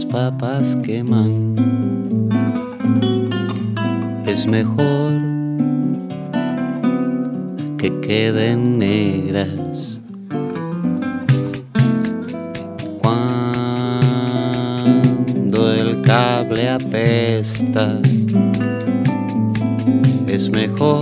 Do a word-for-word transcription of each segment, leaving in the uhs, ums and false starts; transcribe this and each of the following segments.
papas queman. Es mejor que queden negras. Cuando el cable apesta, es mejor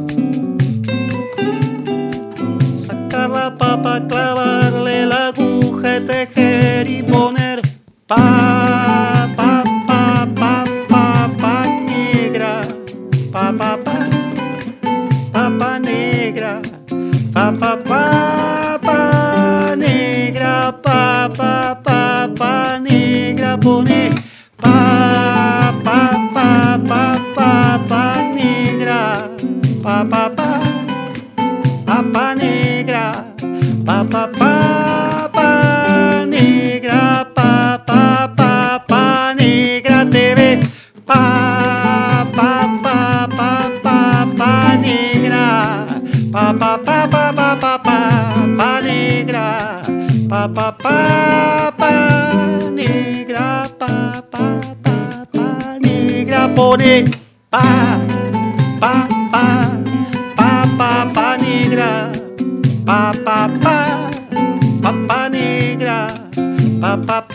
sacar la papa, clavarle la aguja, tejer y poner pa, pa, pa, pa, pa, pa negra, pa, pa, pa, papa negra, pa, pa, pa, pa negra, pa, pa, pa, pa negra, pone pa, pa, pa, pa, pa, pa negra, pa, pa, pa, papa negra, pa, pa, pa, pa negra, pa, pa, pa, pa negra, te ve pa, pa, pa, pa, pa, pa negra, pa, pa, pa, pa, pa, pa, pa, pa negra, pa, pa, pa, pa negra, pa, pa, pa, pa negra, pone pa, pa, pa, pa, pa, pa negra, pa, pa, pa, pa, pa negra, pa, pa,